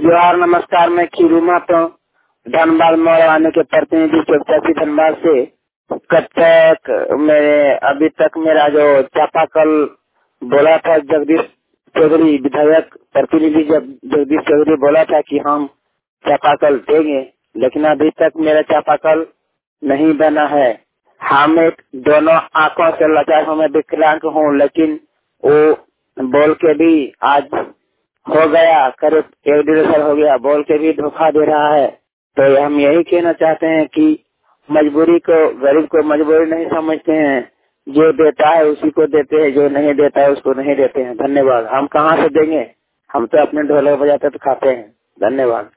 जोहार नमस्कार। मैं खीरूमा तो धनबाद मौलाना के प्रतिनिधि चौपचासी धनबाद से। कब तक मैंने अभी तक मेरा जो चापाकल बोला था जगदीश चौधरी विधायक प्रतिनिधि जगदीश चौधरी बोला था कि हम चापाकल देंगे, लेकिन अभी तक मेरा चापाकल नहीं बना है। हम एक दोनों आंखों से लाचार हूँ, मैं विकलांग हूँ, लेकिन वो बोल के भी आज हो गया, करीब 1-1.5 साल हो गया, बोल के भी धोखा दे रहा है। तो हम यही कहना चाहते हैं कि मजबूरी को, गरीब को मजबूरी नहीं समझते हैं। जो देता है उसी को देते हैं, जो नहीं देता है उसको नहीं देते हैं। धन्यवाद। हम कहाँ से देंगे, हम तो अपने ढोलक बजाते तो खाते हैं। धन्यवाद।